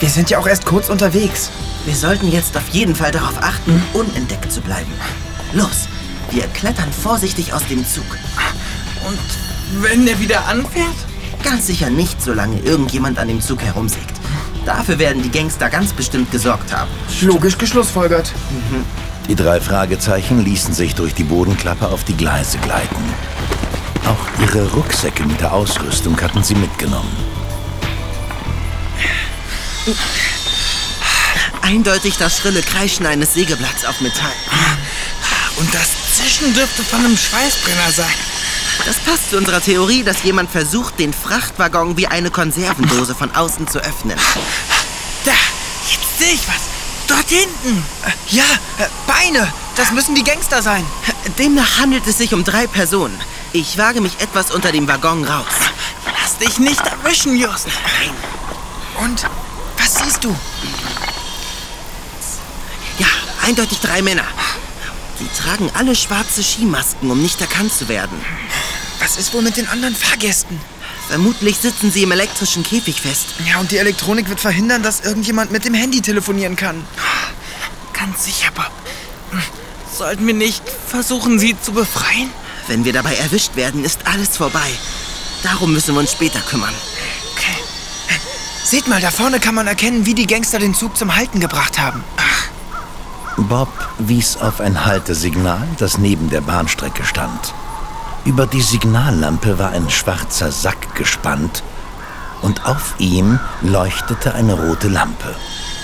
Wir sind ja auch erst kurz unterwegs. Wir sollten jetzt auf jeden Fall darauf achten, unentdeckt zu bleiben. Los, wir klettern vorsichtig aus dem Zug. Und wenn der wieder anfährt? Ganz sicher nicht, solange irgendjemand an dem Zug herumsägt. Dafür werden die Gangster ganz bestimmt gesorgt haben. Logisch geschlussfolgert. Die 3 Fragezeichen ließen sich durch die Bodenklappe auf die Gleise gleiten. Auch ihre Rucksäcke mit der Ausrüstung hatten sie mitgenommen. Eindeutig das schrille Kreischen eines Sägeblatts auf Metall. Und das Zischen dürfte von einem Schweißbrenner sein. Das passt zu unserer Theorie, dass jemand versucht, den Frachtwaggon wie eine Konservendose von außen zu öffnen. Da, jetzt sehe ich was. Dort hinten. Ja, Beine. Das müssen die Gangster sein. Demnach handelt es sich um 3 Personen. Ich wage mich etwas unter dem Waggon raus. Lass dich nicht erwischen, Just. Und? Was siehst du? Ja, eindeutig 3 Männer. Sie tragen alle schwarze Skimasken, um nicht erkannt zu werden. Was ist wohl mit den anderen Fahrgästen? Vermutlich sitzen sie im elektrischen Käfig fest. Ja, und die Elektronik wird verhindern, dass irgendjemand mit dem Handy telefonieren kann. Ganz sicher, Bob. Sollten wir nicht versuchen, sie zu befreien? Wenn wir dabei erwischt werden, ist alles vorbei. Darum müssen wir uns später kümmern. Okay. Seht mal, da vorne kann man erkennen, wie die Gangster den Zug zum Halten gebracht haben. Bob wies auf ein Haltesignal, das neben der Bahnstrecke stand. Über die Signallampe war ein schwarzer Sack gespannt und auf ihm leuchtete eine rote Lampe.